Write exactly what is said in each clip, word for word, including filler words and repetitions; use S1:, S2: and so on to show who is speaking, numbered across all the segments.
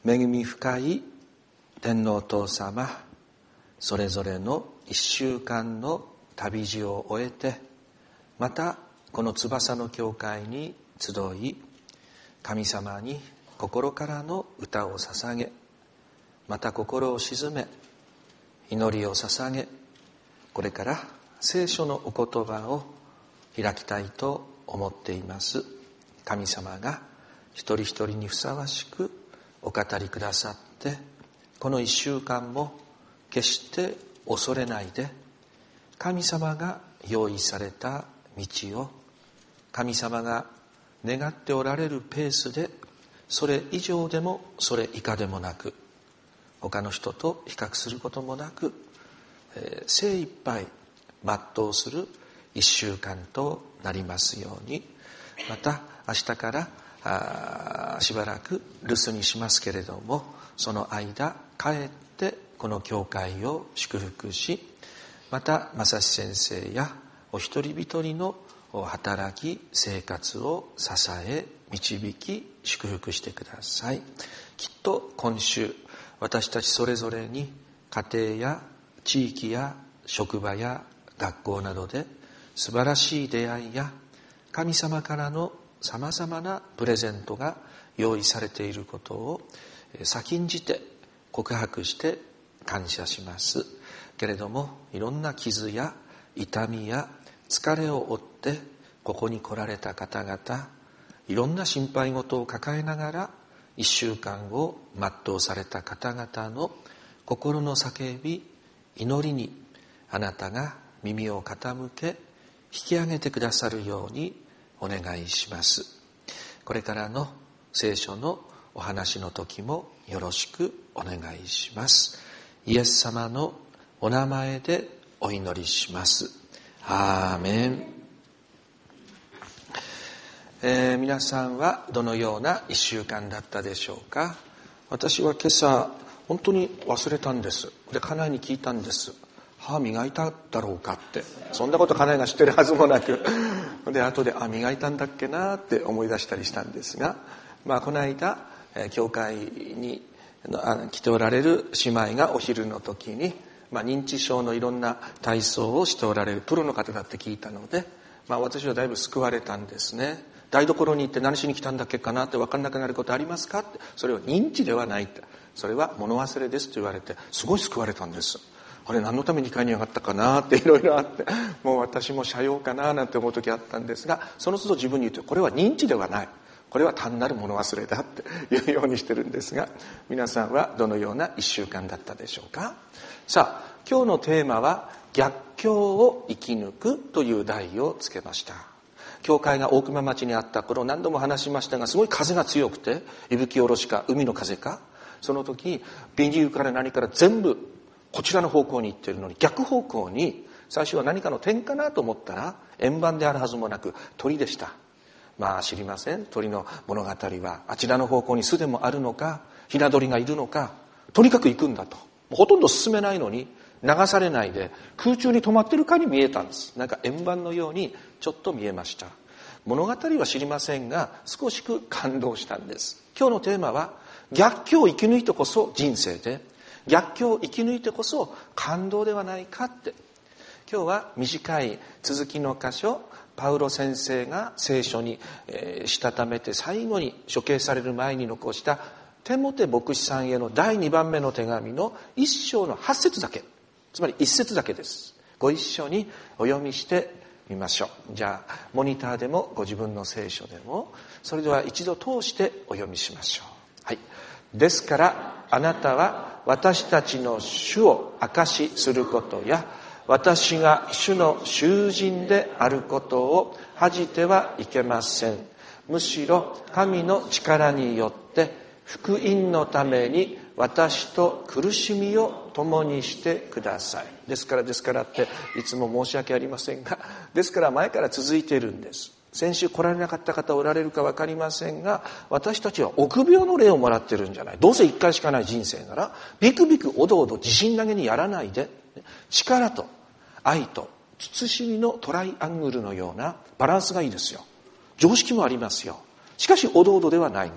S1: 恵み深い天皇お父様、それぞれの一週間の旅路を終えて、またこの翼の教会に集い、神様に心からの歌を捧げ、また心を静め、祈りを捧げ、これから聖書のお言葉を開きたいと思っています。神様が一人一人にふさわしくお語りくださって、この一週間も決して恐れないで、神様が用意された道を、神様が願っておられるペースで、それ以上でもそれ以下でもなく、他の人と比較することもなく、えー、精一杯全うする一週間となりますように。また明日からあしばらく留守にしますけれども、その間帰ってこの教会を祝福し、また正志先生やお一人一人の働き生活を支え導き祝福してください。きっと今週私たちそれぞれに家庭や地域や職場や学校などで素晴らしい出会いや神様からのさまざまなプレゼントが用意されていることを先んじて告白して感謝しますけれども、いろんな傷や痛みや疲れを負ってここに来られた方々、いろんな心配事を抱えながら一週間を全うされた方々の心の叫び、祈りにあなたが耳を傾け引き上げてくださるようにお願いします。これからの聖書のお話の時もよろしくお願いします。イエス様のお名前でお祈りします。アーメン。えー、皆さんはどのような一週間だったでしょうか。私は今朝本当に忘れたんです。で、家内に聞いたんです。歯磨いただろうかって。そんなこと家内が知ってるはずもなくで、後であ磨いたんだっけなって思い出したりしたんですが、まあこの間教会に来ておられる姉妹がお昼の時に、まあ、認知症のいろんな体操をしておられるプロの方だって聞いたので、まあ、私はだいぶ救われたんですね。台所に行って何しに来たんだっけかなって分かんなくなることありますかって。それは認知ではないって、それは物忘れですと言われて、すごい救われたんです。あれ何のために会に上がったかなっていろいろあって、もう私も斜陽かななんて思う時あったんですが、その都度自分に言うと、これは認知ではない、これは単なる物忘れだっていうようにしてるんですが、皆さんはどのような一週間だったでしょうか。さあ、今日のテーマは逆境を生き抜くという題をつけました。教会が大熊町にあった頃、何度も話しましたが、すごい風が強くて、伊吹おろしか海の風か、その時ビニールから何から全部こちらの方向に行っているのに、逆方向に、最初は何かの点かなと思ったら円盤であるはずもなく鳥でした。まあ知りません、鳥の物語はあちらの方向に巣でもあるのか、ひな鳥がいるのか、とにかく行くんだと。ほとんど進めないのに流されないで空中に止まってるかに見えたんです。なんか円盤のようにちょっと見えました。物語は知りませんが少しく感動したんです。今日のテーマは逆境を生き抜いてこそ人生で、逆境を生き抜いてこそ感動ではないかって。今日は短い続きの箇所、パウロ先生が聖書に、えー、したためて最後に処刑される前に残したテモテ牧師さんへのだいにばんめの手紙の一章のはち節だけ、つまり一節だけです。ご一緒にお読みしてみましょう。じゃあモニターでもご自分の聖書でも、それでは一度通してお読みしましょう。はい。ですからあなたは私たちの主を証しすることや、私が主の囚人であることを恥じてはいけません。むしろ神の力によって福音のために私と苦しみを共にしてください。ですからですからっていつも申し訳ありませんが、ですから前から続いているんです。先週来られなかった方おられるか分かりませんが、私たちは臆病の霊をもらってるんじゃない。どうせ一回しかない人生ならビクビクおどおど自信投げにやらないで、力と愛と慎みのトライアングルのようなバランスがいいですよ。常識もありますよ。しかしおどおどではないんです。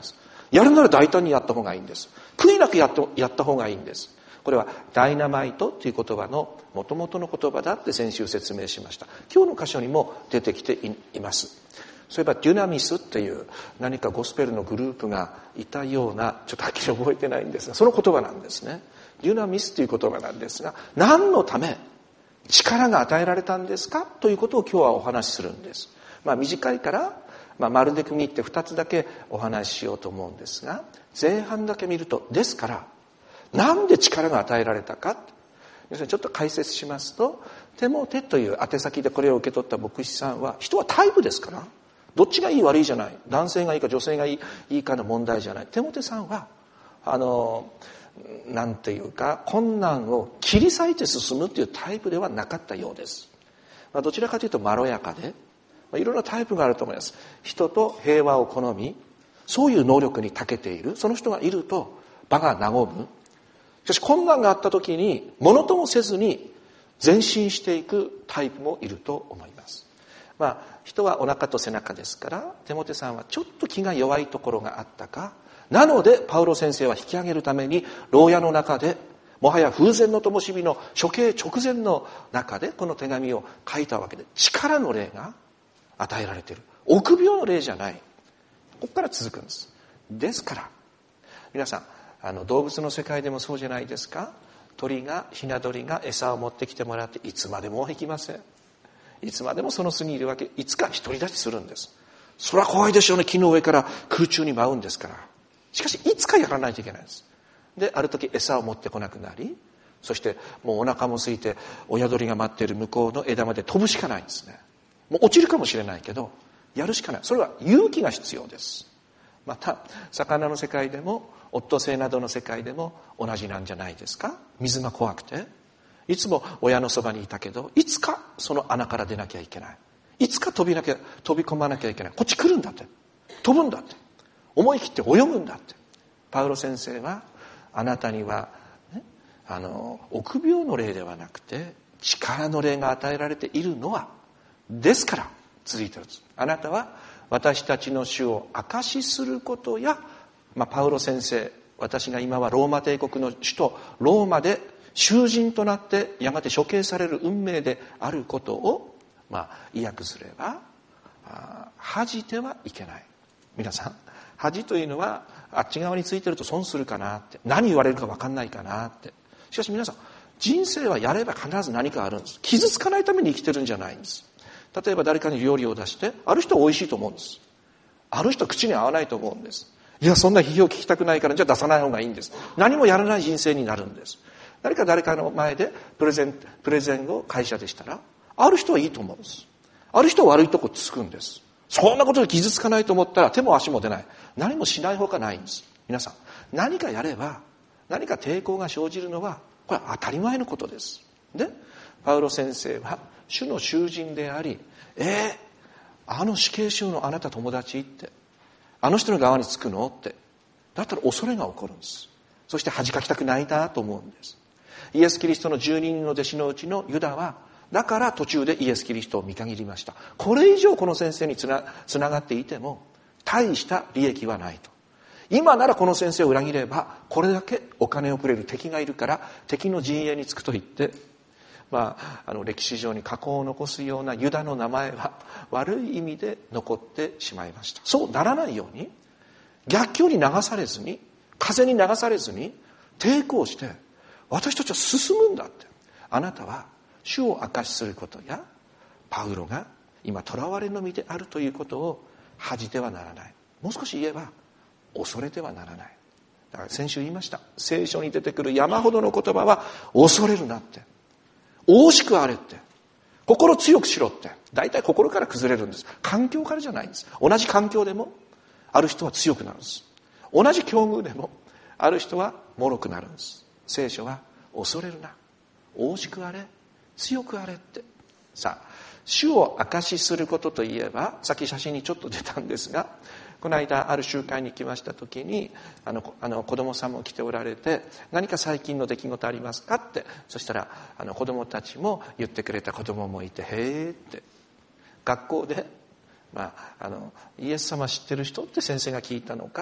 S1: やるなら大胆にやった方がいいんです。悔いなくやっとやった方がいいんです。これはダイナマイトという言葉の元々の言葉だって先週説明しました。今日の箇所にも出てきています。そういえばデュナミスっていう何かゴスペルのグループがいたような、ちょっとはっきり覚えてないんですが、その言葉なんですね。デュナミスという言葉なんですが、何のため力が与えられたんですかということを今日はお話しするんです。まあ短いから、まあ、丸で区切ってふたつだけお話ししようと思うんですが、前半だけ見ると、ですからなんで力が与えられたか、要するにちょっと解説しますと、テモテという宛先でこれを受け取った牧師さんは、人はタイプですから、どっちがいい悪いじゃない、男性がいいか女性がいい、いいかの問題じゃない。テモテさんはあのなんていうか、困難を切り裂いて進むというタイプではなかったようです。まあ、どちらかというとまろやかで、まあ、いろいろなタイプがあると思います。人と平和を好み、そういう能力に長けている、その人がいると場が和む。しかし困難があった時にものともせずに前進していくタイプもいると思います。まあ人はお腹と背中ですから、テモテさんはちょっと気が弱いところがあったか、なのでパウロ先生は引き上げるために牢屋の中で、もはや風前の灯火の処刑直前の中でこの手紙を書いたわけで、力の霊が与えられている。臆病の霊じゃない。ここから続くんです。ですから皆さん、あの動物の世界でもそうじゃないですか。鳥が、ひな鳥が餌を持ってきてもらっていつまでも行きません。いつまでもその巣にいるわけ。いつか独り立ちするんです。それは怖いでしょうね。木の上から空中に舞うんですから。しかしいつかやらないといけないんです。である時餌を持ってこなくなり、そしてもうお腹も空いて親鳥が待っている向こうの枝まで飛ぶしかないんですね。もう落ちるかもしれないけどやるしかない。それは勇気が必要です。また魚の世界でもオットセイなどの世界でも同じなんじゃないですか。水が怖くていつも親のそばにいたけど、いつかその穴から出なきゃいけない。いつか飛びなきゃ飛び込まなきゃいけない。こっち来るんだって、飛ぶんだって、思い切って泳ぐんだって。パウロ先生はあなたには、ね、あの臆病の霊ではなくて力の霊が与えられているのは、ですから続いているんです。あなたは私たちの主を証しすることや、まあ、パウロ先生、私が今はローマ帝国の首都ローマで囚人となってやがて処刑される運命であることを、まあ、意訳すれば、あ恥じてはいけない。皆さん、恥というのはあっち側についてると損するかなって、何言われるか分かんないかなって。しかし皆さん、人生はやれば必ず何かあるんです。傷つかないために生きてるんじゃないんです。例えば誰かに料理を出して、ある人は美味しいと思うんです。ある人は口に合わないと思うんです。いや、そんな批評を聞きたくないから、じゃあ出さない方がいいんです。何もやらない人生になるんです。誰か誰かの前でプレゼン、プレゼンを会社でしたら、ある人はいいと思うんです。ある人は悪いとこつくんです。そんなことで傷つかないと思ったら手も足も出ない。何もしないほかないんです。皆さん、何かやれば、何か抵抗が生じるのは、これは当たり前のことです。で、パウロ先生は主の囚人であり、えー、あの死刑囚のあなた友達って、あの人の側につくのって、だったら恐れが起こるんです。そして恥かきたくないなと思うんです。イエス・キリストのじゅうににんの弟子のうちのユダは、だから途中でイエス・キリストを見限りました。これ以上この先生につな、つながっていても大した利益はないと。今ならこの先生を裏切ればこれだけお金をくれる敵がいるから敵の陣営につくと言って、まあ、あの歴史上に禍根を残すようなユダの名前は悪い意味で残ってしまいました。そうならないように、逆境に流されずに、風に流されずに抵抗して、私たちは進むんだって。あなたは主を証しすることや、パウロが今囚われの身であるということを恥じてはならない。もう少し言えば恐れてはならない。だから先週言いました。聖書に出てくる山ほどの言葉は恐れるなって、大しくあれって、心強くしろって、大体心から崩れるんです。環境からじゃないんです。同じ環境でもある人は強くなるんです。同じ境遇でもある人は脆くなるんです。聖書は恐れるな、大しくあれ、強くあれって。さあ、主を証しすることといえば、さっき写真にちょっと出たんですが、この間ある集会に来ました時に、あのあの子供さんも来ておられて、何か最近の出来事ありますかって、そしたらあの子供たちも言ってくれた子供もいて、へーって、学校で、まあ、あのイエス様知ってる人って先生が聞いたのか、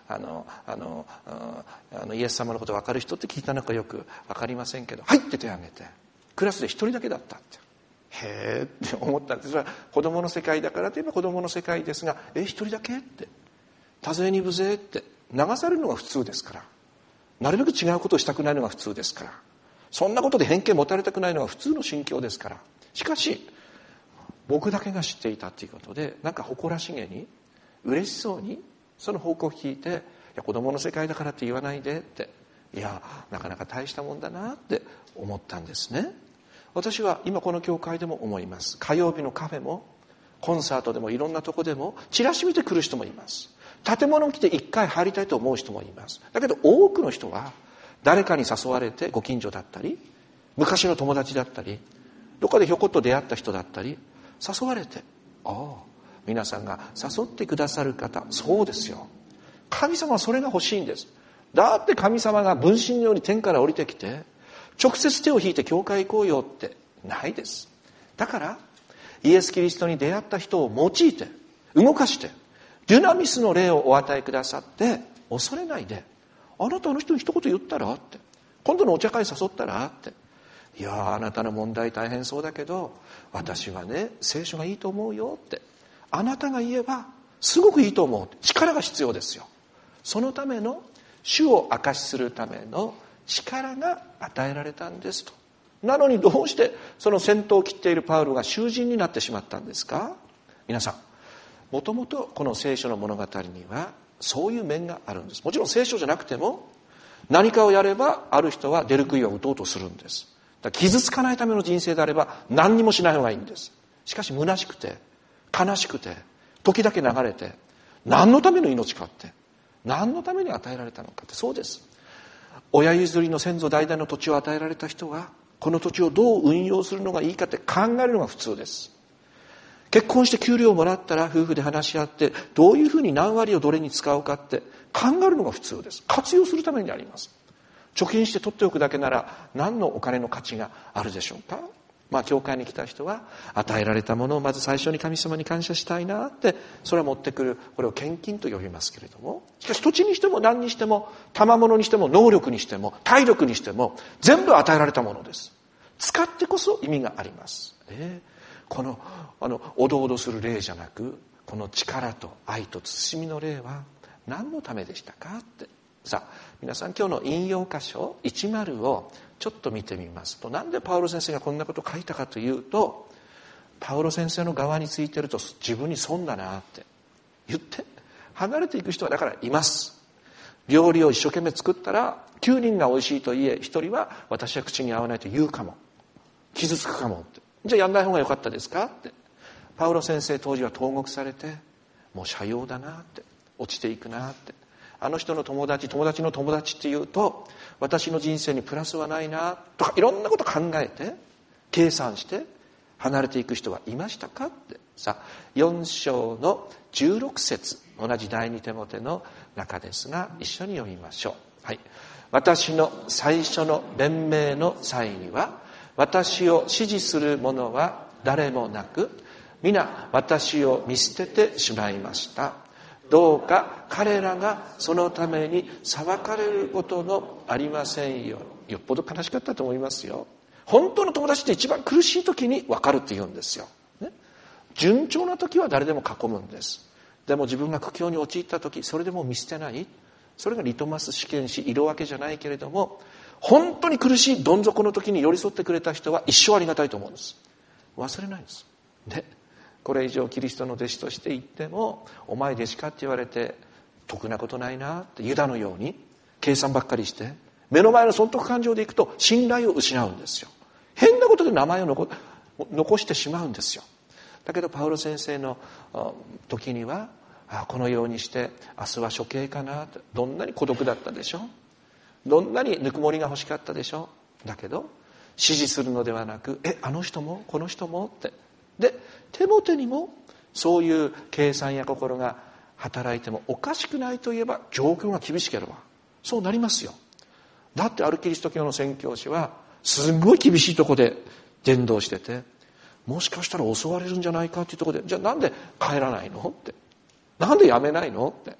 S1: あのあのあのイエス様のこと分かる人って聞いたのかよく分かりませんけど、はいって手を挙げて、クラスで一人だけだったって、へーって思ったんです。それは子供の世界だからといえば子供の世界ですが、え一人だけって多勢に無勢って流されるのが普通ですから、なるべく違うことをしたくないのが普通ですから、そんなことで偏見持たれたくないのが普通の心境ですから、しかし僕だけが知っていたということで、なんか誇らしげに嬉しそうにその報告を聞いて、いや子供の世界だからって言わないでって、いやなかなか大したもんだなって思ったんですね。私は今この教会でも思います。火曜日のカフェもコンサートでもいろんなとこでもチラシ見て来る人もいます。建物に来て一回入りたいと思う人もいます。だけど多くの人は誰かに誘われて、ご近所だったり昔の友達だったりどこかでひょこっと出会った人だったり誘われて、ああ皆さんが誘ってくださる方、そうですよ、神様はそれが欲しいんです。だって神様が分身のように天から降りてきて直接手を引いて教会行こうよってないです。だからイエス・キリストに出会った人を用いて動かしてデュナミスの霊をお与えくださって、恐れないで、あなたあの人に一言言ったらって、今度のお茶会誘ったらって、いやあなたの問題大変そうだけど私はね聖書がいいと思うよって、あなたが言えばすごくいいと思う。力が必要ですよ。そのための主を証しするための力が与えられたんですと。なのにどうしてその先頭を切っているパウロが囚人になってしまったんですか。皆さん、もともとこの聖書の物語にはそういう面があるんです。もちろん聖書じゃなくても何かをやればある人は出る杭を打とうとするんです。だから傷つかないための人生であれば何にもしない方がいいんです。しかし虚しくて悲しくて時だけ流れて、何のための命かって、何のために与えられたのかって、そうです。親譲りの先祖代々の土地を与えられた人はこの土地をどう運用するのがいいかって考えるのが普通です。結婚して給料をもらったら夫婦で話し合ってどういうふうに何割をどれに使うかって考えるのが普通です。活用するためにあります。貯金して取っておくだけなら何のお金の価値があるでしょうか。まあ教会に来た人は与えられたものをまず最初に神様に感謝したいなって、それは持ってくる、これを献金と呼びますけれども、しかし土地にしても何にしても賜物にしても能力にしても体力にしても全部与えられたものです。使ってこそ意味があります、えー、このあのおどおどする霊じゃなく、この力と愛と慎みの霊は何のためでしたかって。さあ皆さん、今日の引用箇所いちじゅうをちょっと見てみますと、なんでパウロ先生がこんなことを書いたかというと、パウロ先生の側についてると自分に損だなって言って離れていく人はだからいます。料理を一生懸命作ったらきゅうにんが美味しいと言え、ひとりは私は口に合わないと言うかも、傷つくかもって、じゃあやんない方が良かったですかって。パウロ先生当時は投獄されて、もう斜陽だなって、落ちていくなって、あの人の友達友達の友達っていうと私の人生にプラスはないなとか、いろんなこと考えて計算して離れていく人はいましたかって。さあよん章のじゅうろく節、同じ第二テモテの中ですが一緒に読みましょう。はい。私の最初の弁明の際には私を支持する者は誰もなく、皆私を見捨ててしまいました。どうか彼らがそのために裁かれることのありませんように。よっぽど悲しかったと思いますよ。本当の友達って一番苦しい時に分かるって言うんですよ、ね、順調な時は誰でも囲むんです。でも自分が苦境に陥った時、それでも見捨てない、それがリトマス試験紙、色分けじゃないけれども、本当に苦しいどん底の時に寄り添ってくれた人は一生ありがたいと思うんです。忘れないんです。でこれ以上キリストの弟子として言っても、お前弟子かって言われて得なことないなって、ユダのように計算ばっかりして目の前の損得感情でいくと信頼を失うんですよ。変なことで名前を 残, 残してしまうんですよ。だけどパウロ先生の時には、あこのようにして明日は処刑かなって、どんなに孤独だったでしょう、どんなにぬくもりが欲しかったでしょう。だけど支持するのではなく、えあの人もこの人もって、でテモテにもそういう計算や心が働いてもおかしくないといえば、状況が厳しければそうなりますよ。だってあるキリスト教の宣教師はすごい厳しいところで伝道してて、もしかしたら襲われるんじゃないかっていうところで、じゃあなんで帰らないのって、なんでやめないのって、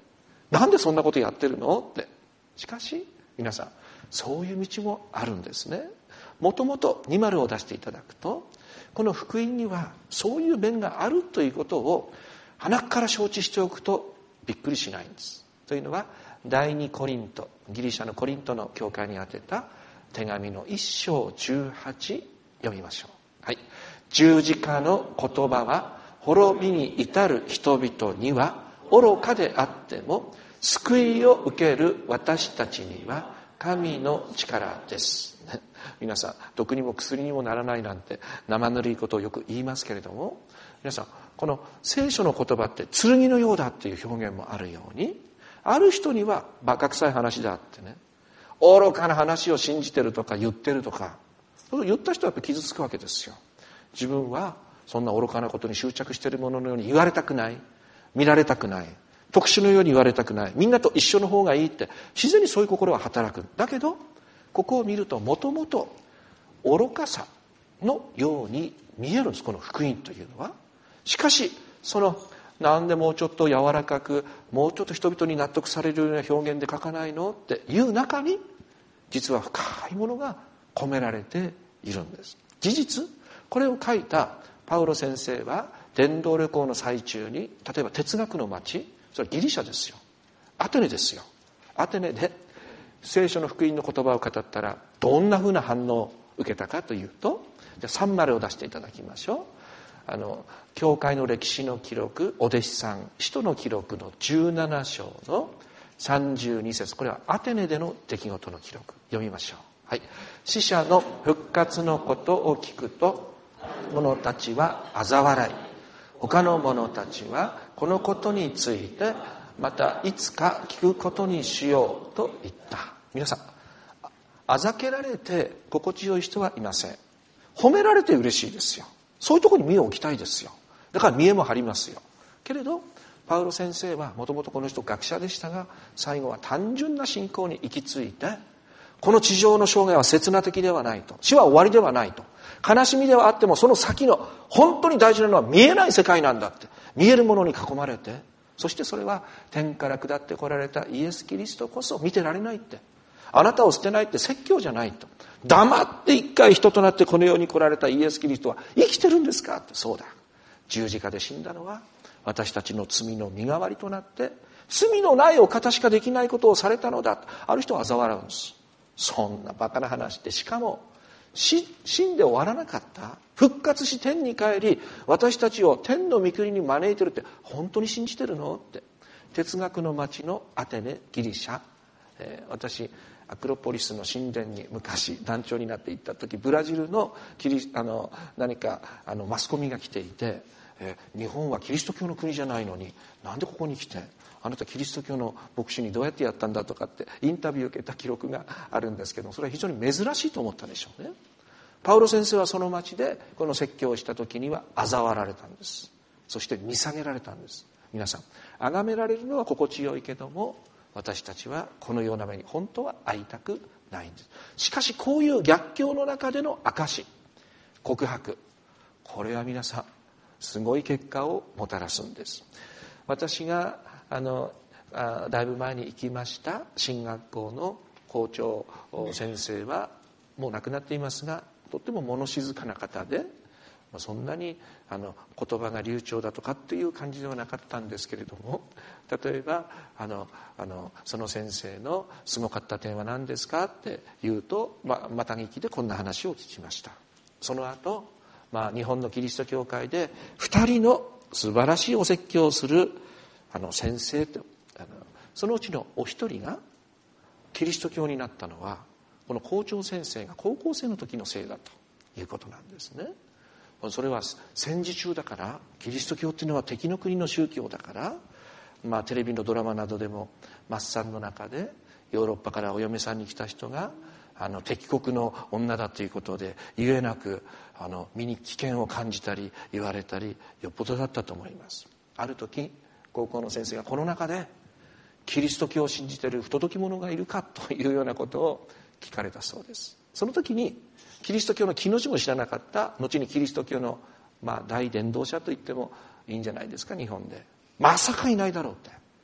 S1: なんでそんなことやってるのって。しかし皆さん、そういう道もあるんですね。もともとに丸を出していただくと、この福音にはそういう面があるということを鼻から承知しておくとびっくりしないんです。というのは第二コリント、ギリシャのコリントの教会に宛てた手紙の一章十八、読みましょう。はい。十字架の言葉は滅びに至る人々には愚かであっても、救いを受ける私たちには神の力です。皆さん、毒にも薬にもならないなんて生ぬるいことをよく言いますけれども、皆さん、この聖書の言葉って剣のようだっていう表現もあるように、ある人にはバカ臭い話だってね、愚かな話を信じてるとか言ってるとか、言った人はやっぱり傷つくわけですよ。自分はそんな愚かなことに執着しているもののように言われたくない、見られたくない、特殊のように言われたくない、みんなと一緒の方がいいって、自然にそういう心は働く。だけどここを見ると、もともと愚かさのように見えるんです、この福音というのは。しかしその、なんでもうちょっと柔らかく、もうちょっと人々に納得されるような表現で書かないのっていう中に、実は深いものが込められているんです。事実、これを書いたパウロ先生は伝道旅行の最中に、例えば哲学の町、それはギリシャですよ、アテネですよ。アテネで聖書の福音の言葉を語ったらどんなふうな反応を受けたかというと、じゃあさん丸を出していただきましょう。あの教会の歴史の記録、お弟子さん使徒の記録のじゅうなな章のさんじゅうに節、これはアテネでの出来事の記録、読みましょう。はい。死者の復活のことを聞くと、者たちは嘲笑い、他の者たちはこのことについてまたいつか聞くことにしようと言った。皆さん、あざけられて心地よい人はいません。褒められて嬉しいですよ。そういうところに見栄を置きたいですよ。だから見栄も張りますよ。けれどパウロ先生はもともとこの人学者でしたが、最後は単純な信仰に行き着いて、この地上の生涯は刹那的ではないと、死は終わりではないと、悲しみではあってもその先の本当に大事なのは見えない世界なんだって、見えるものに囲まれて、そしてそれは天から下ってこられたイエス・キリストこそ見てられないって、あなたを捨てないって説教じゃないと、黙って一回人となってこの世に来られたイエス・キリストは生きてるんですかって。そうだ、十字架で死んだのは私たちの罪の身代わりとなって、罪のないお方しかできないことをされたのだ。ある人は嘲笑うんです。そんなバカな話で、しかも死んで終わらなかった、復活し天に帰り私たちを天の御国に招いてるって本当に信じてるのって。哲学の町のアテネ、ギリシャ、えー、私アクロポリスの神殿に昔団長になって行った時、ブラジルのキリあの何かあのマスコミが来ていて、えー、日本はキリスト教の国じゃないのになんでここに来て、あなたキリスト教の牧師にどうやってやったんだとかってインタビューを受けた記録があるんですけど、それは非常に珍しいと思ったでしょうね。パウロ先生はその町でこの説教をした時には嘲笑われたんです。そして見下げられたんです。皆さん、崇められるのは心地よいけども、私たちはこのような目に本当は会いたくないんです。しかしこういう逆境の中での証し、告白、これは皆さんすごい結果をもたらすんです。私があのあだいぶ前に行きました進学校の校長先生はもう亡くなっていますが、とっても物静かな方で、そんなにあの言葉が流暢だとかっていう感じではなかったんですけれども、例えばあのあのその先生のすごかった点は何ですかって言うと、ままた聞きでこんな話を聞きました。その後、まあ、日本のキリスト教会で二人の素晴らしいお説教をするあの先生と、あのそのうちのお一人がキリスト教になったのは、この校長先生が高校生の時のせいだということなんですね。それは戦時中だから、キリスト教っていうのは敵の国の宗教だから、まあ、テレビのドラマなどでもマッサンの中でヨーロッパからお嫁さんに来た人があの敵国の女だということで言えなく、あの身に危険を感じたり言われたり、よっぽどだったと思います。ある時高校の先生がこの中でキリスト教を信じている不届き者がいるかというようなことを聞かれたそうです。その時にキリスト教の木の字も知らなかった、後にキリスト教の、まあ、大伝道者と言ってもいいんじゃないですか、日本で。まさかいないだろうって。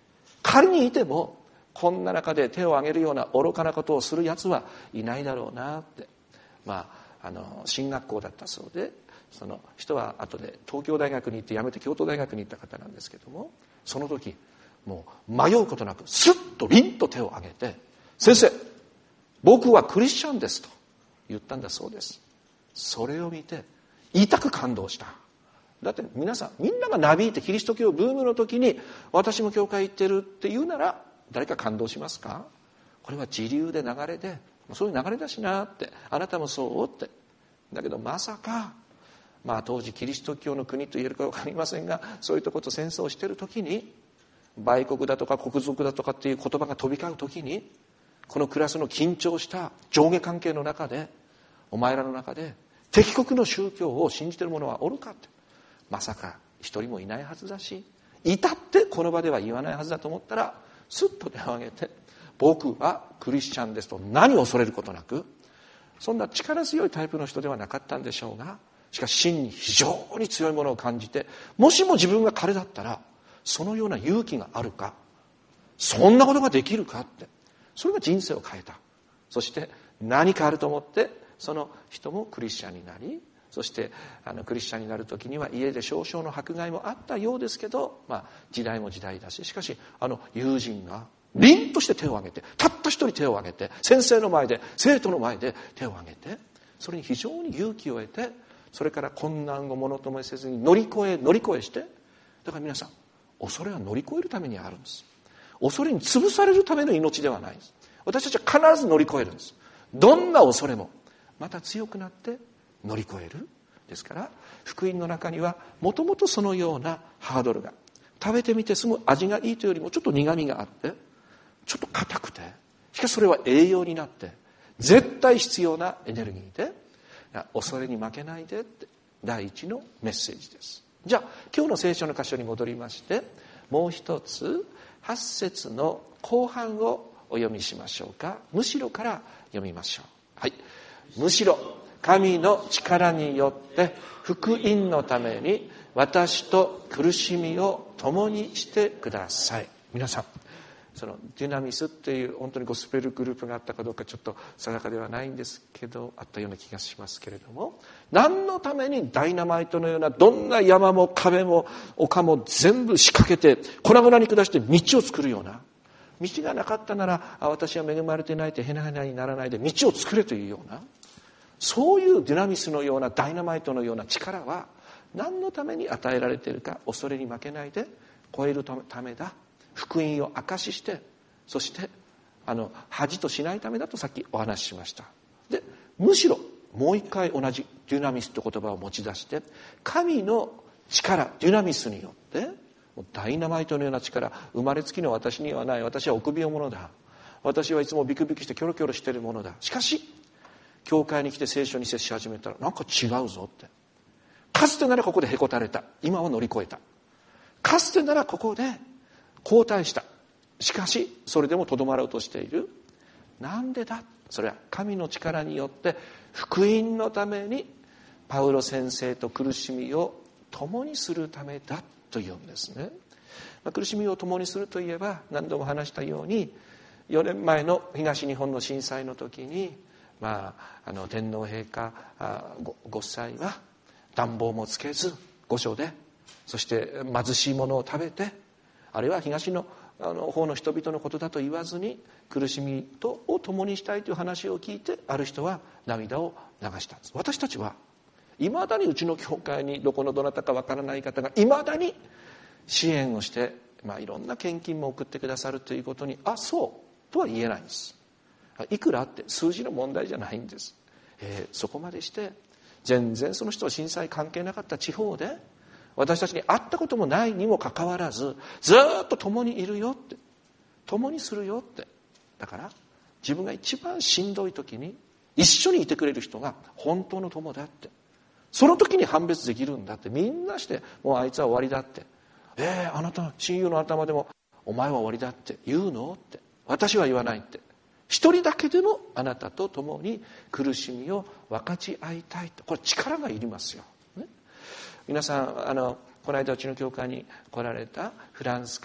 S1: 仮にいてもこんな中で手を挙げるような愚かなことをするやつはいないだろうなって、まあ、あの進学校だったそうで、その人は後で東京大学に行って辞めて京都大学に行った方なんですけども、その時もう迷うことなくスッと凛と手を挙げて、先生僕はクリスチャンですと言ったんだそうです。それを見て痛く感動した。だって皆さんみんながなびいてキリスト教ブームの時に私も教会行ってるって言うなら誰か感動しますか？これは自流で流れで、そういう流れだしなって、あなたもそうって。だけどまさか、まあ当時キリスト教の国と言えるか分かりませんが、そういうとこと戦争をしている時に、売国だとか国賊だとかっていう言葉が飛び交う時に、このクラスの緊張した上下関係の中で、お前らの中で敵国の宗教を信じている者はおるかって、まさか一人もいないはずだし、いたってこの場では言わないはずだと思ったら、スッと手を挙げて、僕はクリスチャンですと何を恐れることなく、そんな力強いタイプの人ではなかったんでしょうが、しかし真に非常に強いものを感じて、もしも自分が彼だったらそのような勇気があるか、そんなことができるかって、それが人生を変えた。そして何かあると思ってその人もクリスチャンになり、そしてあのクリスチャンになる時には家で少々の迫害もあったようですけど、まあ、時代も時代だし、しかしあの友人が凛として手を挙げて、たった一人手を挙げて、先生の前で生徒の前で手を挙げて、それに非常に勇気を得て、それから困難をものともせずに乗り越え乗り越えして、だから皆さん恐れは乗り越えるためにあるんです。恐れに潰されるための命ではないんです。私たちは必ず乗り越えるんです。どんな恐れもまた強くなって乗り越える。ですから福音の中にはもともとそのようなハードルが、食べてみてすぐ味がいいというよりもちょっと苦みがあって、ちょっと硬くて、しかしそれは栄養になって絶対必要なエネルギーで、恐れに負けないでって第一のメッセージです。じゃあ今日の聖書の箇所に戻りまして、もう一つはち節の後半をお読みしましょうか。むしろから読みましょう。はい。むしろ神の力によって福音のために私と苦しみを共にしてください。皆さん、そのデュナミスっていう本当にゴスペルグループがあったかどうかちょっと定かではないんですけど、あったような気がしますけれども、何のためにダイナマイトのようなどんな山も壁も丘も全部仕掛けて粉々に下して道を作るような、道がなかったなら私は恵まれてないってへなへなにならないで道を作れというような、そういうデュナミスのようなダイナマイトのような力は何のために与えられているか、恐れに負けないで超えるためだ、福音を証しして、そしてあの恥としないためだとさっきお話ししました。でむしろもう一回同じデュナミスという言葉を持ち出して、神の力デュナミスによってダイナマイトのような力、生まれつきの私にはない、私は臆病者だ、私はいつもビクビクしてキョロキョロしているものだ、しかし教会に来て聖書に接し始めたらなんか違うぞって、かつてならここでへこたれた、今は乗り越えた、かつてならここで後退した、しかしそれでもとどまろうとしている。なんでだ、それは神の力によって福音のためにパウロ先生と苦しみを共にするためだというんですね。まあ、苦しみを共にするといえば何度も話したように、よねんまえの東日本の震災の時に、まあ、あの天皇陛下ごご夫妻は暖房もつけず御所で、そして貧しいものを食べて、あるいは東のあの方の人々のことだと言わずに苦しみとを共にしたいという話を聞いて、ある人は涙を流したんです。私たちはいまだにうちの教会にどこのどなたかわからない方がいまだに支援をして、まあ、いろんな献金も送ってくださるということに、あ、そうとは言えないんです。いくらって数字の問題じゃないんです、えー、そこまでして全然その人は震災関係なかった地方で私たちに会ったこともないにもかかわらず、ずっと共にいるよって、共にするよって。だから自分が一番しんどい時に一緒にいてくれる人が本当の友だって、その時に判別できるんだって、みんなしてもうあいつは終わりだって、えー、あなた親友の頭でもお前は終わりだって言うのって、私は言わないって、一人だけでもあなたと共に苦しみを分かち合いたいと。これ力がいりますよ、ね、皆さんあのこの間うちの教会に来られたフランスから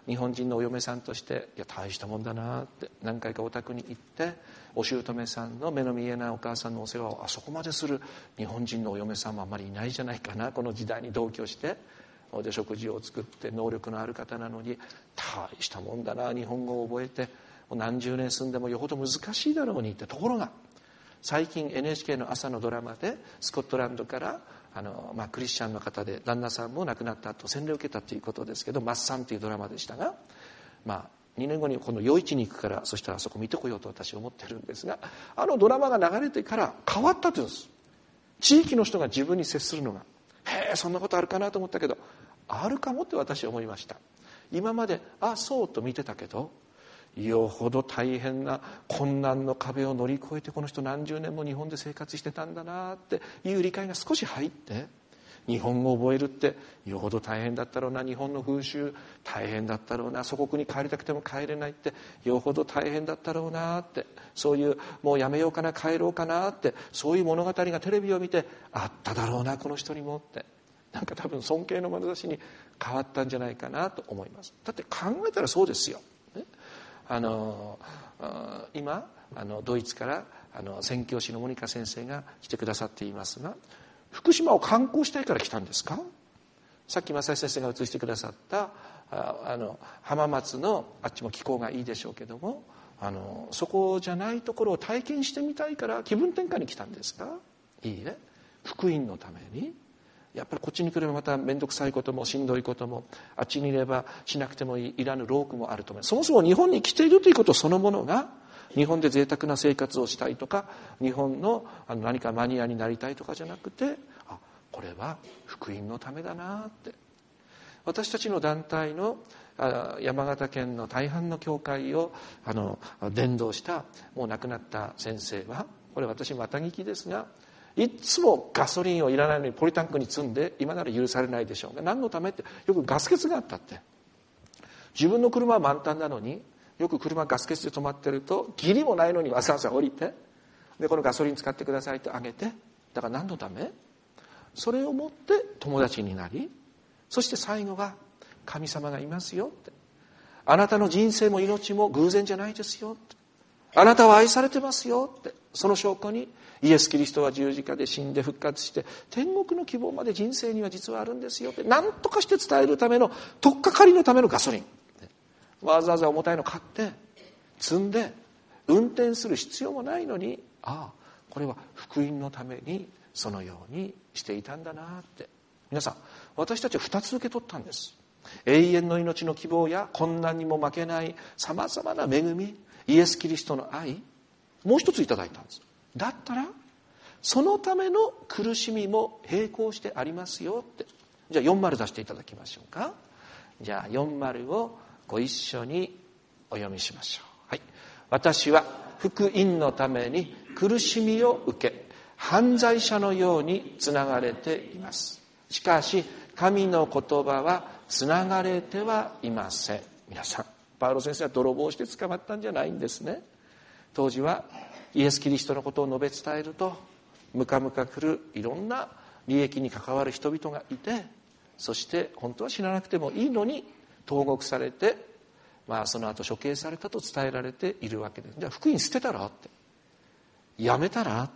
S1: 日本人のお嫁さんとして、いや大したもんだなって何回かお宅に行って、お姑さんの目の見えないお母さんのお世話をあそこまでする日本人のお嫁さんもあんまりいないじゃないかな、この時代に同居してで食事を作って能力のある方なのに、大したもんだな、日本語を覚えてもう何十年住んでもよほど難しいだろうにって。ところが最近 エヌエイチケー の朝のドラマでスコットランドからあの、まあ、クリスチャンの方で旦那さんも亡くなった後洗礼を受けたということですけど、マッサンというドラマでしたが、まあにねんごに今度夜市に行くから、そしたらそこ見てこようと私は思ってるんですが、あのドラマが流れてから変わったというんです。地域の人が自分に接するのが、へえそんなことあるかなと思ったけど、あるかもって私は思いました。今まであそうと見てたけど、よほど大変な困難の壁を乗り越えてこの人何十年も日本で生活してたんだなっていう理解が少し入って、日本語を覚えるってよほど大変だったろうな、日本の風習大変だったろうな、祖国に帰りたくても帰れないってよほど大変だったろうなって、そういうもうやめようかな帰ろうかなって、そういう物語がテレビを見てあっただろうなこの人にもって、なんか多分尊敬の眼差しに変わったんじゃないかなと思います。だって考えたらそうですよ、ね、あの今あのドイツからあの宣教師のモニカ先生が来てくださっていますが、福島を観光したいから来たんですか？さっき正井先生が映してくださったああの浜松のあっちも気候がいいでしょうけども、あのそこじゃないところを体験してみたいから気分転換に来たんですか？いいえ、福音のために。やっぱりこっちに来ればまた面倒くさいこともしんどいことも、あっちにいればしなくてもいらぬ労苦もあると思います。そもそも日本に来ているということそのものが、日本で贅沢な生活をしたいとか、日本の何かマニアになりたいとかじゃなくて、あ、これは福音のためだなって。私たちの団体の山形県の大半の教会をあの伝道したもう亡くなった先生は、これ私また聞きですが、いつもガソリンをいらないのにポリタンクに積んで、今なら許されないでしょうが、何のためって、よくガス欠があったって。自分の車は満タンなのに、よく車ガス欠で止まってると、義理もないのにわざわざ降りて、でこのガソリン使ってくださいとあげて、だから何のため？それを持って友達になり、そして最後は神様がいますよって、あなたの人生も命も偶然じゃないですよって、あなたは愛されてますよって、その証拠にイエス・キリストは十字架で死んで復活して天国の希望まで人生には実はあるんですよって、何とかして伝えるための取っかかりのためのガソリン、わざわざ重たいの買って積んで運転する必要もないのに、ああこれは福音のためにそのようにしていたんだなって。皆さん、私たちは二つ受け取ったんです。永遠の命の希望や困難にも負けないさまざまな恵み、イエス・キリストの愛、もう一ついただいたんです。だったらそのための苦しみも並行してありますよって。じゃあよん丸出していただきましょうか。じゃあよん丸をご一緒にお読みしましょう。はい。私は福音のために苦しみを受け、犯罪者のようにつながれています。しかし神の言葉はつながれてはいません。皆さん、パウロ先生は泥棒して捕まったんじゃないんですね。当時はイエス・キリストのことを述べ伝えると、ムカムカ来るいろんな利益に関わる人々がいて、そして本当は死ななくてもいいのに投獄されて、まあその後処刑されたと伝えられているわけです。じゃあ福音捨てたらって、やめたらって。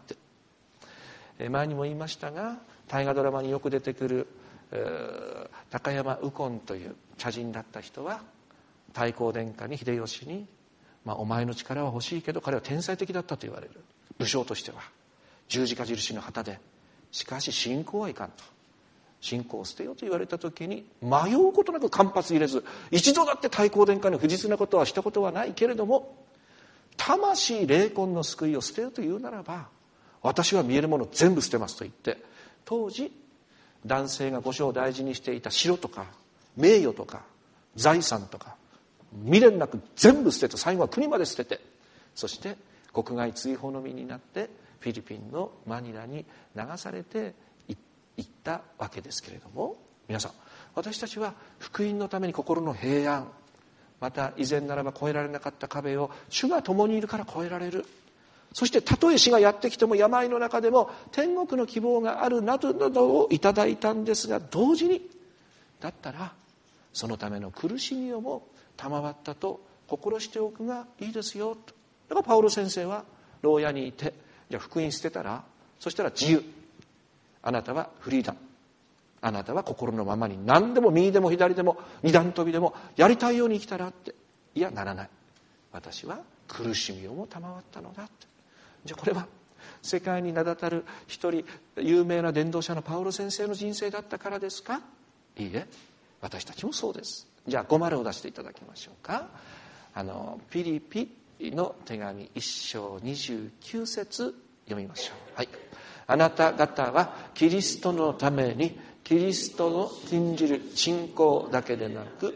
S1: 前にも言いましたが、大河ドラマによく出てくる高山右近という茶人だった人は、太閤殿下に秀吉に、まあ、お前の力は欲しいけど彼は天才的だったと言われる。武将としては十字架印の旗で、しかし信仰はいかんと、信仰を捨てようと言われた時に迷うことなく間髪入れず、一度だって太閤殿下に不実なことはしたことはないけれども、魂霊魂の救いを捨てようと言うならば私は見えるもの全部捨てますと言って、当時男性が五章大事にしていた城とか名誉とか財産とか未練なく全部捨てて、最後は国まで捨てて、そして国外追放の身になってフィリピンのマニラに流されていったわけですけれども、皆さん、私たちは福音のために心の平安、また以前ならば越えられなかった壁を主が共にいるから越えられる。そしてたとえ死がやってきても病の中でも天国の希望があるなどなどをいただいたんですが、同時にだったらそのための苦しみをも賜ったと心しておくがいいですよと。だからパウロ先生は牢屋にいて、じゃあ福音捨てたら、そしたら自由、あなたはフリーダム、あなたは心のままに何でも右でも左でも二段跳びでもやりたいように生きたらって。いや、ならない、私は苦しみをも賜ったのだって。じゃあこれは世界に名だたる一人有名な伝道者のパウロ先生の人生だったからですか？いいえ、私たちもそうです。じゃあご丸を出していただきましょうか。あのピリピの手紙一章二十九節読みましょう。はい。あなた方はキリストのためにキリストの禁じる信仰だけでなく、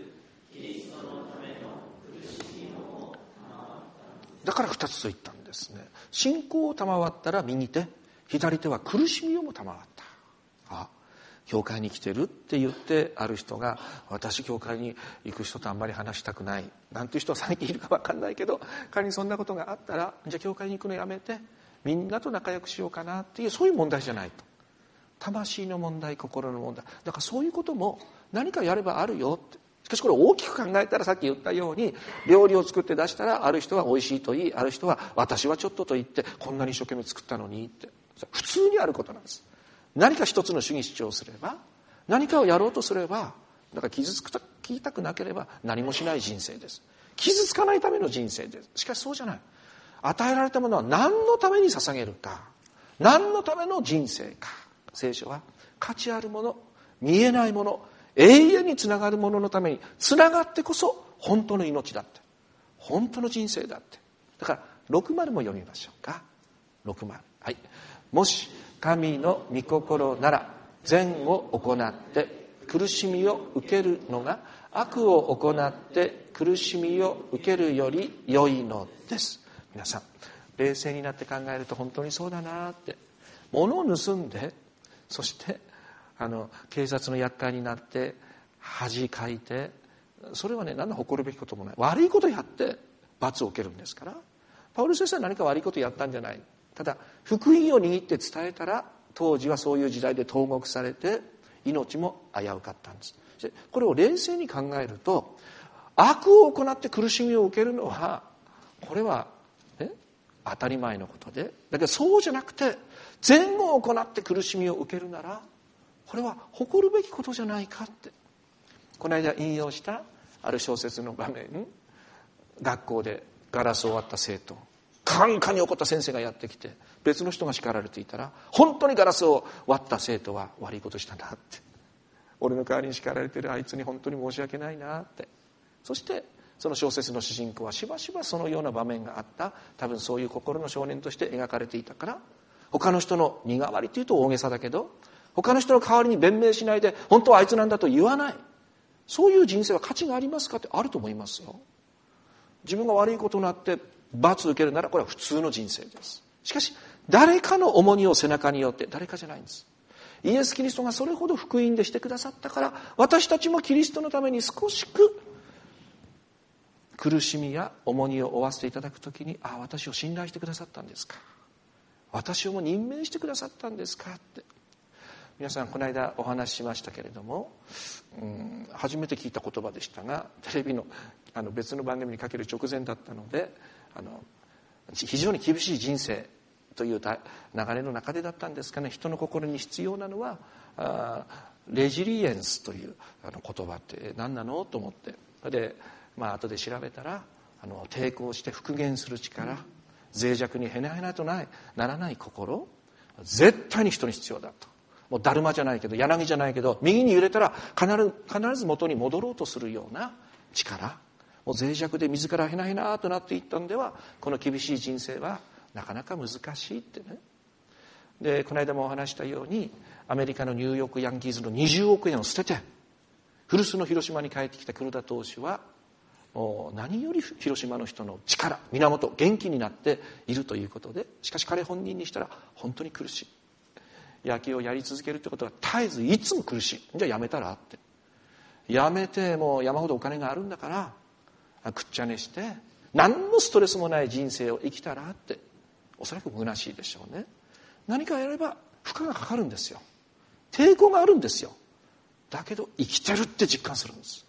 S1: だから二つと言ったんですね。信仰を賜ったら右手、左手は苦しみをも賜った。あ、教会に来てるって言ってある人が、私教会に行く人とあんまり話したくないなんていう人は最近いるか分かんないけど、仮にそんなことがあったら、じゃあ教会に行くのやめてみんなと仲良くしようかなっていう、そういう問題じゃないと。魂の問題、心の問題だから、そういうことも何かやればあるよって。しかしこれ大きく考えたら、さっき言ったように料理を作って出したら、ある人は美味しいと言い、ある人は私はちょっとと言って、こんなに一生懸命作ったのにって、普通にあることなんです。何か一つの主義主張をすれば、何かをやろうとすれば、だから傷つく聞きたくなければ何もしない人生です。傷つかないための人生です。しかしそうじゃない。与えられたものは何のために捧げるか、何のための人生か。聖書は価値あるもの、見えないもの、永遠につながるもののためにつながってこそ本当の命だって、本当の人生だって。だからろく丸も読みましょうか。ろく丸、はい。もし神の御心なら善を行って苦しみを受けるのが悪を行って苦しみを受けるより良いのです。皆さん冷静になって考えると本当にそうだなって。物を盗んで、そしてあの警察の厄介になって恥かいて、それはね、何の誇るべきこともない。悪いことやって罰を受けるんですから。パウロ先生は何か悪いことやったんじゃない。ただ福音を握って伝えたら、当時はそういう時代で投獄されて命も危うかったんです。これを冷静に考えると、悪を行って苦しみを受けるのはこれは、ね、当たり前のことで、だけどそうじゃなくて善を行って苦しみを受けるなら、これは誇るべきことじゃないかって。この間引用したある小説の場面、学校でガラスを割った生徒、カンカンに怒った先生がやってきて、別の人が叱られていたら、本当にガラスを割った生徒は悪いことしたなって、俺の代わりに叱られてるあいつに本当に申し訳ないなって。そしてその小説の主人公はしばしばそのような場面があった、多分そういう心の少年として描かれていたから、他の人の身代わりというと大げさだけど、他の人の代わりに弁明しないで本当はあいつなんだと言わない、そういう人生は価値がありますかって、あると思いますよ。自分が悪いことになって罰を受けるならこれは普通の人生です。しかし誰かの重荷を背中によって、誰かじゃないんです、イエス・キリストがそれほど福音でしてくださったから、私たちもキリストのために少しく苦しみや重荷を負わせていただくときに、ああ私を信頼してくださったんですか、私をも任命してくださったんですかって。皆さんこの間お話ししましたけれども、うん、初めて聞いた言葉でしたが、テレビ の, あの別の番組にかける直前だったので、あの非常に厳しい人生という流れの中でだったんですかね、人の心に必要なのはあレジリエンスというあの言葉って何なのと思って、で、まあ後で調べたら、あの抵抗して復元する力、脆弱にへなへなとないならない心、絶対に人に必要だと。もうだるまじゃないけど柳じゃないけど、右に揺れたら必ず必ず元に戻ろうとするような力、もう脆弱で自らへなへなとなっていったんでは、この厳しい人生はなかなか難しいってね。でこの間もお話したように、アメリカのニューヨークヤンキースのにじゅうおくえんを捨てて古巣の広島に帰ってきた黒田投手は、もう何より広島の人の力、源、元気になっているということで、しかし彼本人にしたら本当に苦しい。野球をやり続けるってことは絶えずいつも苦しい。じゃあやめたらって、やめてもう山ほどお金があるんだからくっちゃねして何のストレスもない人生を生きたらって、おそらく虚しいでしょうね。何かやれば負荷がかかるんですよ、抵抗があるんですよ。だけど生きてるって実感するんです。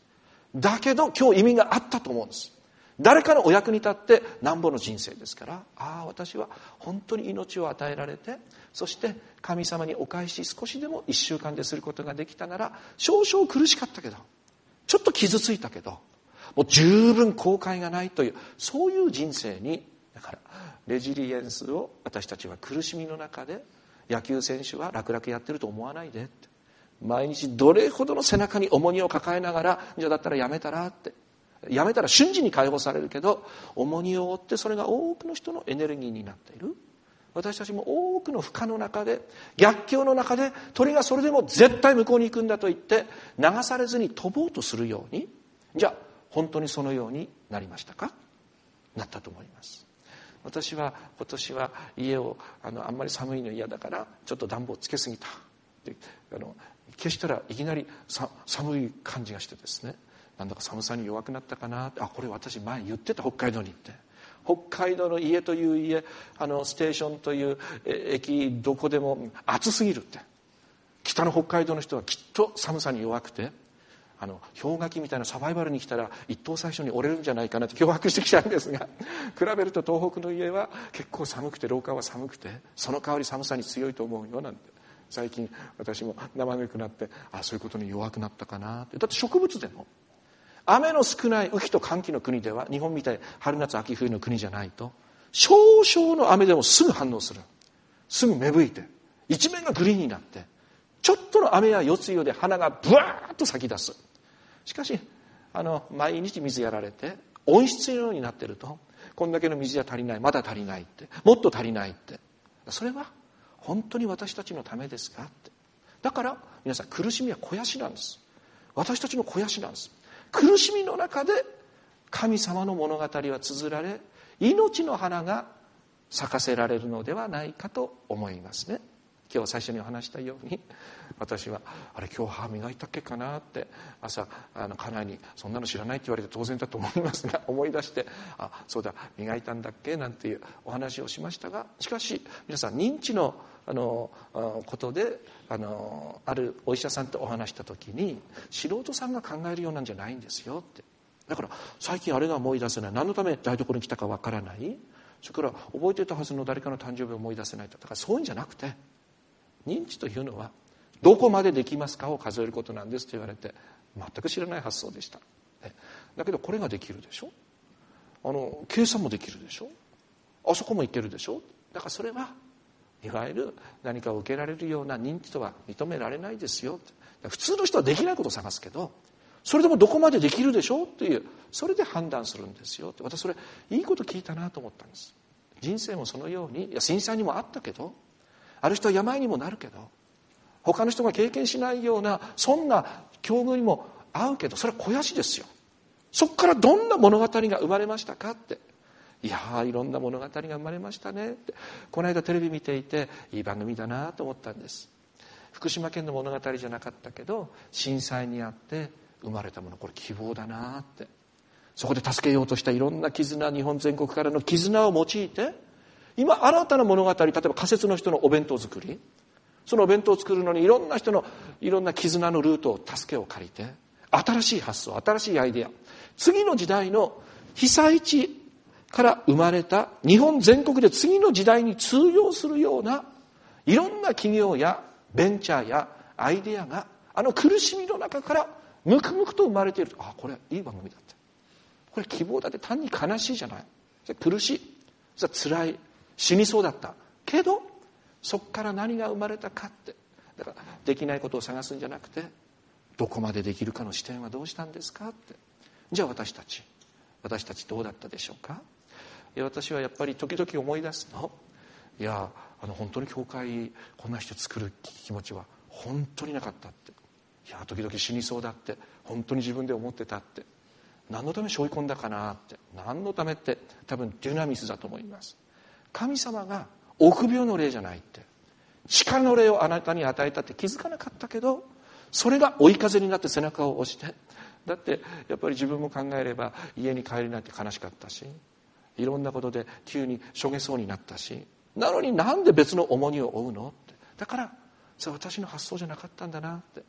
S1: だけど今日意味があったと思うんです。誰かのお役に立ってなんぼの人生ですから、ああ私は本当に命を与えられて、そして神様にお返し少しでも一週間ですることができたなら、少々苦しかったけど、ちょっと傷ついたけど、もう十分後悔がないという、そういう人生に、だからレジリエンスを私たちは苦しみの中で、野球選手は楽々やってると思わないでって、毎日どれほどの背中に重荷を抱えながら、じゃあだったらやめたらって、やめたら瞬時に解放されるけど、重荷を負ってそれが多くの人のエネルギーになっている。私たちも多くの負荷の中で、逆境の中で、鳥がそれでも絶対向こうに行くんだと言って流されずに飛ぼうとするように、じゃあ本当にそのようになりましたか？なったと思います。私は今年は家を あのあんまり寒いの嫌だからちょっと暖房つけすぎたで、あの消したらいきなりさ寒い感じがしてですね、なんだか寒さに弱くなったかなって、あこれ私前言ってた、北海道に行って北海道の家という家、あのステーションという駅、どこでも暑すぎるって、北の北海道の人はきっと寒さに弱くて、あの氷河期みたいなサバイバルに来たら一等最初に折れるんじゃないかなって脅迫してきたんですが、比べると東北の家は結構寒くて、廊下は寒くて、その代わり寒さに強いと思うよなんて、最近私も生ぬるくなって、あそういうことに弱くなったかなって。だって植物でも雨の少ない雨季と乾季の国では、日本みたい春夏秋冬の国じゃないと、少々の雨でもすぐ反応する、すぐ芽吹いて一面がグリーンになって、ちょっとの雨や夜露で花がブワーッと咲き出す。しかしあの毎日水やられて温室のようになってると、こんだけの水じゃ足りない、まだ足りないって、もっと足りないって、それは本当に私たちのためですかって。だから皆さん、苦しみは肥やしなんです。私たちの肥やしなんです。苦しみの中で神様の物語は綴られ、命の花が咲かせられるのではないかと思いますね。今日最初にお話したように、私はあれ今日歯磨いたっけかなって朝あの家内にそんなの知らないって言われて当然だと思いますが、思い出して、あそうだ磨いたんだっけなんていうお話をしましたが、しかし皆さん、認知のあのことであのあるお医者さんとお話した時に、素人さんが考えるようなんじゃないんですよって。だから最近あれが思い出せない、何のため台所に来たかわからない、それから覚えていたはずの誰かの誕生日を思い出せないと。だからそういうんじゃなくて、認知というのはどこまでできますかを数えることなんですと言われて、全く知らない発想でした。だけどこれができるでしょ、あの計算もできるでしょ、あそこもいけるでしょ。だからそれはいわゆる何かを受けられるような認知とは認められないですよ。普通の人はできないことを探すけど、それでもどこまでできるでしょうという、それで判断するんですよ。私それいいこと聞いたなと思ったんです。人生もそのように、いや震災にもあったけど、ある人は病にもなるけど、他の人が経験しないようなそんな境遇にも合うけど、それは肥やしですよ。そこからどんな物語が生まれましたかって、いやーいろんな物語が生まれましたねって、この間テレビ見ていていい番組だなと思ったんです。福島県の物語じゃなかったけど、震災にあって生まれたもの、これ希望だなって、そこで助けようとしたいろんな絆、日本全国からの絆を用いて、今新たな物語、例えば仮設の人のお弁当作り、そのお弁当を作るのにいろんな人のいろんな絆のルートを、助けを借りて、新しい発想、新しいアイデア、次の時代の被災地から生まれた、日本全国で次の時代に通用するようないろんな企業やベンチャーやアイデアが、あの苦しみの中からむくむくと生まれている。あ、これいい番組だって、これ希望だって、単に悲しいじゃない、苦しい、それ辛い、死にそうだったけど、そこから何が生まれたかって。だからできないことを探すんじゃなくて、どこまでできるかの視点はどうしたんですかって。じゃあ私たち私たちどうだったでしょうか。いや私はやっぱり時々思い出すの、いやあの本当に教会こんな人作る気持ちは本当になかったって、いや時々死にそうだって本当に自分で思ってたって、何のため背負い込んだかなって、何のためって、多分デュナミスだと思います。神様が臆病の霊じゃないって、力の霊をあなたに与えたって気づかなかったけど、それが追い風になって背中を押して、だってやっぱり自分も考えれば家に帰れないって悲しかったし、いろんなことで急にしょげそうになったし、なのになんで別の重荷を負うのって、だからそれは私の発想じゃなかったんだなって。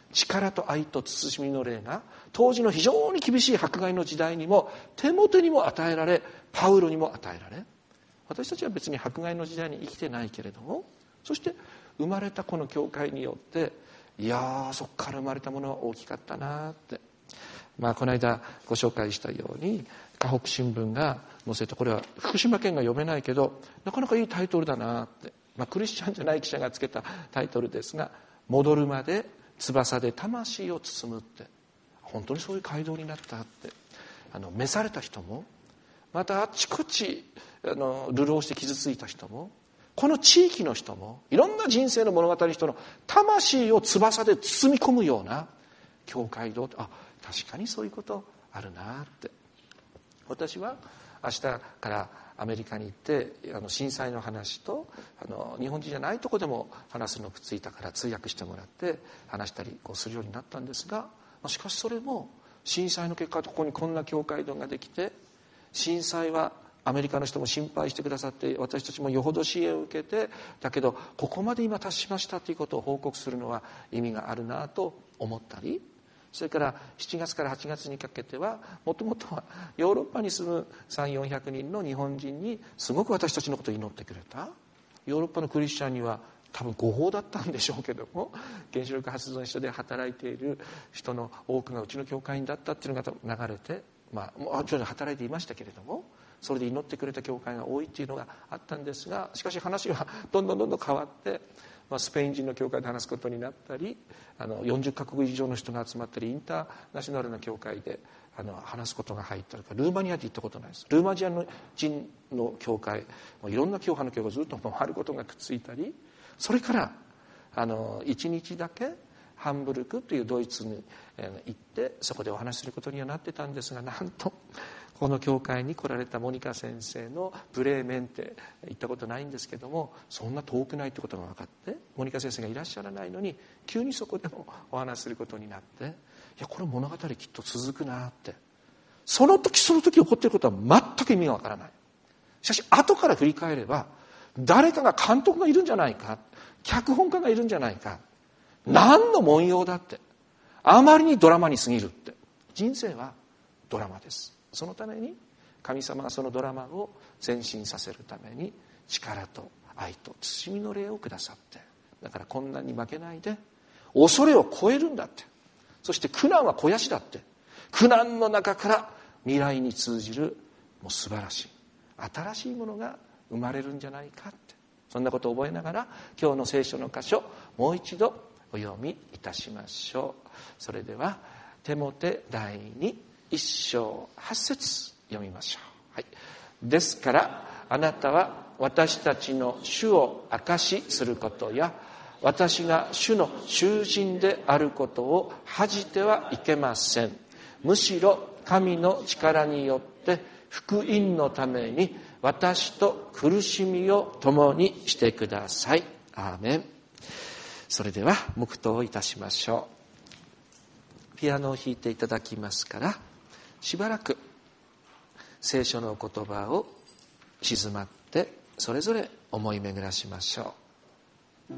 S1: 力と愛と慎みの霊が当時の非常に厳しい迫害の時代にもテモテにも与えられ、パウロにも与えられ、私たちは別に迫害の時代に生きてないけれども、そして生まれたこの教会によって、いやーそこから生まれたものは大きかったなって、まあ、この間ご紹介したように河北新聞が載せた、これは福島県が読めないけどなかなかいいタイトルだなって、まあ、クリスチャンじゃない記者がつけたタイトルですが、戻るまで翼で魂を包むって、本当にそういう街道になったって、あの召された人も、またあちこちあの流浪して傷ついた人も、この地域の人も、いろんな人生の物語の人の魂を翼で包み込むような教会堂、あ、確かにそういうことあるなって。私は明日からアメリカに行ってあの震災の話と、あの日本人じゃないとこでも話すのくっついたから通訳してもらって話したりこうするようになったんですが、しかしそれも震災の結果、ここにこんな教会堂ができて、震災はアメリカの人も心配してくださって、私たちもよほど支援を受けて、だけどここまで今達しましたということを報告するのは意味があるなと思ったり、それからしちがつからはちがつにかけては、もともとはヨーロッパに住むさんびゃくよんひゃくにんの日本人にすごく私たちのことを祈ってくれた。ヨーロッパのクリスチャンには多分誤報だったんでしょうけども、原子力発電所で働いている人の多くがうちの教会員だったっていうのが流れて、まあもちろん働いていましたけれども、それで祈ってくれた教会が多いっていうのがあったんですが、しかし話はどんどんどんどん変わって、まあ、スペイン人の教会で話すことになったり、あのよんじゅっカ国以上の人が集まったり、インターナショナルな教会であの話すことが入ったり、ルーマニアで行ったことないです。ルーマニア人の教会、いろんな教派の教会をずっと回ることがくっついたり、それからあのいちにちだけハンブルクというドイツに行ってそこでお話しすることにはなってたんですが、なんとこの教会に来られたモニカ先生のブレーメンって行ったことないんですけども、そんな遠くないってことが分かって、モニカ先生がいらっしゃらないのに急にそこでもお話しすることになって、いやこれ物語きっと続くなって、その時その時起こっていることは全く意味が分からない。しかし後から振り返れば、誰かが監督がいるんじゃないか、脚本家がいるんじゃないか、何の文様だって、あまりにドラマに過ぎるって。人生はドラマです。そのために神様はそのドラマを前進させるために力と愛と慎みの霊をくださって、だから困難に負けないで恐れを超えるんだって、そして苦難は肥やしだって、苦難の中から未来に通じるもう素晴らしい新しいものが生まれるんじゃないかって、そんなことを覚えながら今日の聖書の箇所もう一度お読みいたしましょう。それではテモテ第二一章八節読みましょう。はい。ですからあなたは私たちの主を証しすることや、私が主の囚人であることを恥じてはいけません。むしろ神の力によって福音のために私と苦しみを共にしてください。アーメン。それでは黙祷をいたしましょう。ピアノを弾いていただきますから、しばらく聖書の言葉を静まってそれぞれ思い巡らしましょう。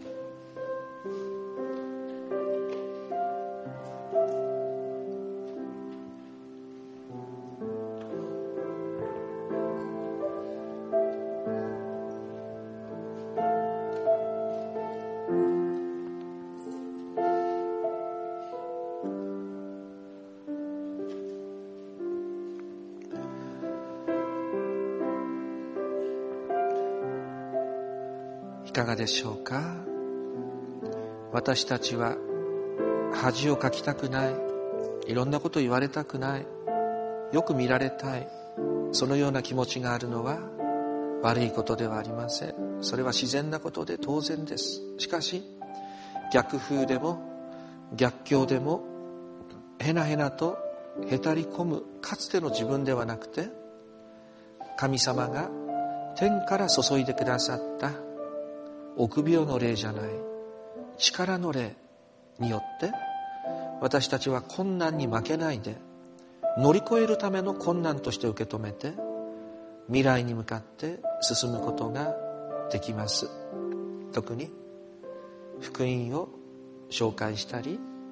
S1: いかがでしょうか。私たちは恥をかきたくない、いろんなこと言われたくない、よく見られたい、そのような気持ちがあるのは悪いことではありません。それは自然なことで当然です。しかし逆風でも逆境でもへなへなとへたり込むかつての自分ではなくて、神様が天から注いでくださった臆病の霊じゃない力の霊によって、私たちは困難に負けないで乗り越えるための困難として受け止めて未来に向かって進むことができます。特に福音を紹介したり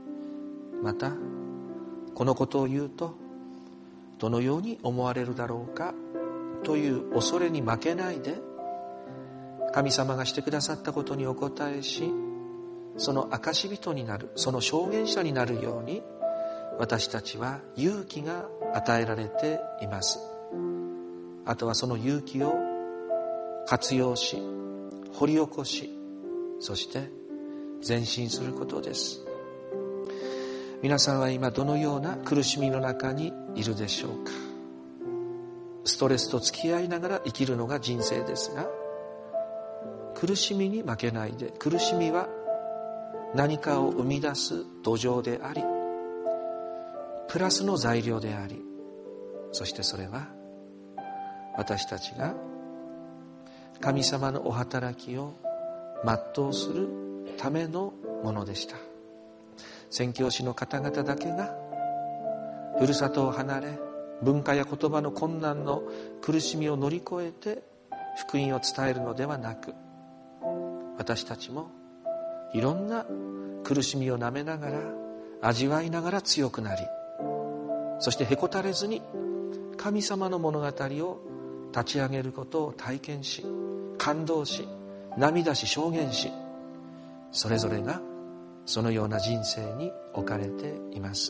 S1: またこのことを言うとどのように思われるだろうかという恐れに負けないで、神様がしてくださったことにお応えし、その証人になる、その証言者になるように、私たちは勇気が与えられています。あとはその勇気を活用し、掘り起こし、そして前進することです。皆さんは今どのような苦しみの中にいるでしょうか。ストレスと付き合いながら生きるのが人生ですが、苦しみに負けないで、苦しみは何かを生み出す土壌であり、プラスの材料であり、そしてそれは私たちが神様のお働きを全うするためのものでした。宣教師の方々だけがふるさとを離れ、文化や言葉の困難の苦しみを乗り越えて福音を伝えるのではなく、私たちもいろんな苦しみをなめながら、味わいながら強くなり、そしてへこたれずに神様の物語を立ち上げることを体験し、感動し、涙し、証言し、それぞれがそのような人生に置かれています。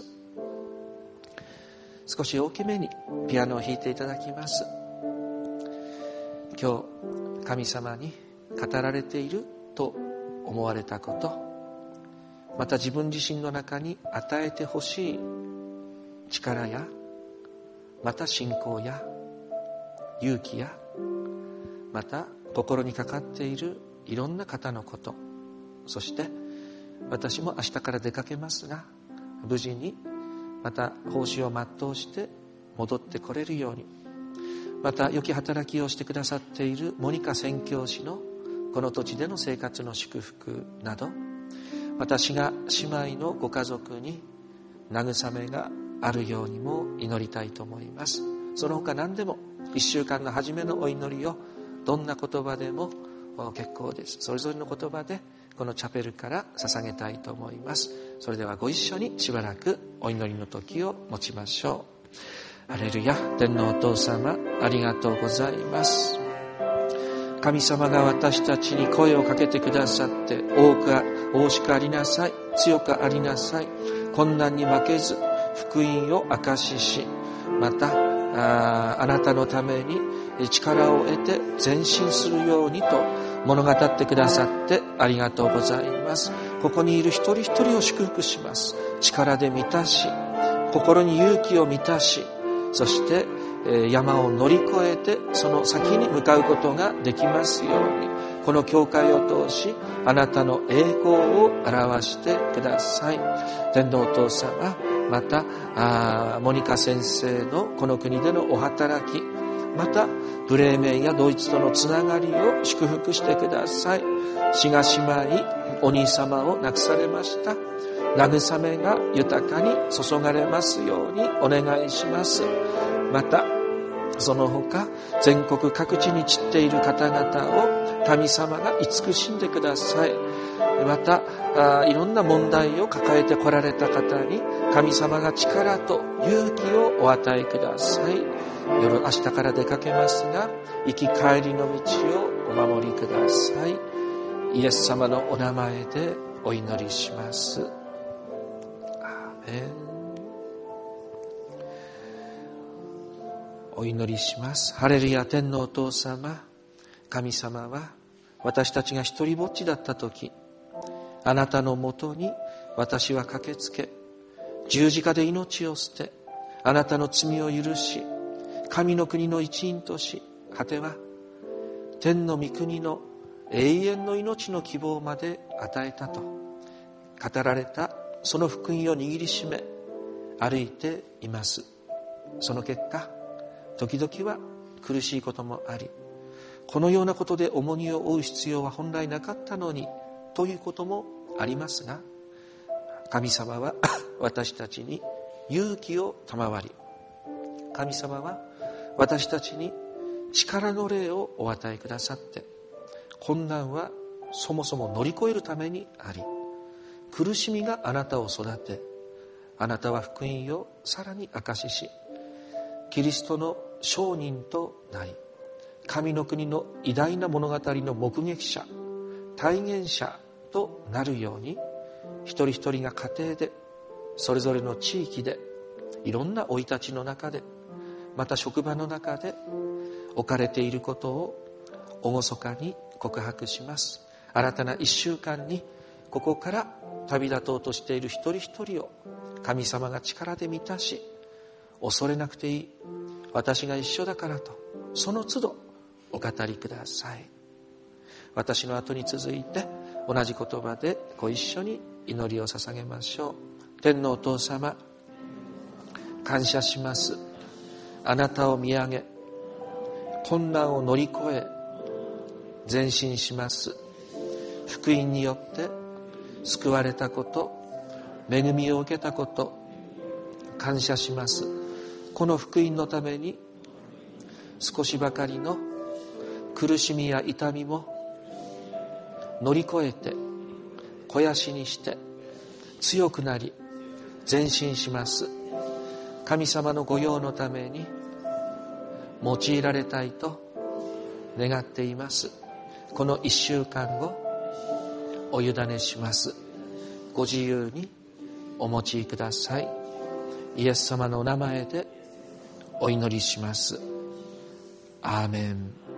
S1: 少し大きめにピアノを弾いていただきます。今日神様に語られていると思われたこと、また自分自身の中に与えてほしい力や、また信仰や勇気や、また心にかかっているいろんな方のこと、そして私も明日から出かけますが、無事にまた奉仕を全うして戻ってこれるように、また良き働きをしてくださっているモニカ宣教師のこの土地での生活の祝福など、私が姉妹のご家族に慰めがあるようにも祈りたいと思います。その他何でも一週間の初めのお祈りをどんな言葉でも結構です。それぞれの言葉でこのチャペルから捧げたいと思います。それではご一緒にしばらくお祈りの時を持ちましょう。ハレルヤ。天のお父様、ありがとうございます。神様が私たちに声をかけてくださって、多く大しくありなさい、強くありなさい、困難に負けず福音を証しし、また あ, あなたのために力を得て前進するようにと物語ってくださってありがとうございます。ここにいる一人一人を祝福します。力で満たし、心に勇気を満たし、そして山を乗り越えてその先に向かうことができますように、この教会を通しあなたの栄光を表してください。天のお父様、またあモニカ先生のこの国でのお働き、またブレーメンやドイツとのつながりを祝福してください。志賀姉妹、お兄様を亡くされました。慰めが豊かに注がれますようにお願いします。またその他全国各地に散っている方々を神様が慈しんでください。またあいろんな問題を抱えてこられた方に神様が力と勇気をお与えください。夜明日から出かけますが、行き帰りの道をお守りください。イエス様のお名前でお祈りします。アーメン。お祈りします。ハレルヤ。天のお父様、神様は私たちが一人ぼっちだった時、あなたのもとに私は駆けつけ、十字架で命を捨て、あなたの罪を許し、神の国の一員とし、果ては天の御国の永遠の命の希望まで与えたと語られたその福音を握りしめ歩いています。その結果、時々は苦しいこともあり、このようなことで重荷を負う必要は本来なかったのにということもありますが、神様は私たちに勇気を賜り、神様は私たちに力の霊をお与えくださって、困難はそもそも乗り越えるためにあり、苦しみがあなたを育て、 あなたは福音をさらに証しし、キリストの証人となり、神の国の偉大な物語の目撃者、体現者となるように、一人一人が家庭で、それぞれの地域で、いろんな生い立ちの中で、また職場の中で置かれていることを厳かに告白します。新たな一週間にここから旅立とうとしている一人一人を神様が力で満たし、恐れなくていい、私が一緒だからと、その都度お語りください。私の後に続いて同じ言葉でご一緒に祈りを捧げましょう。天のお父様、感謝します。あなたを見上げ、困難を乗り越え前進します。福音によって救われたこと、恵みを受けたこと、感謝します。この福音のために少しばかりの苦しみや痛みも乗り越えて、肥やしにして強くなり前進します。神様の御用のために用いられたいと願っています。この一週間をお委ねします。ご自由にお持ちください。イエス様のお名前でお祈りします。アーメン。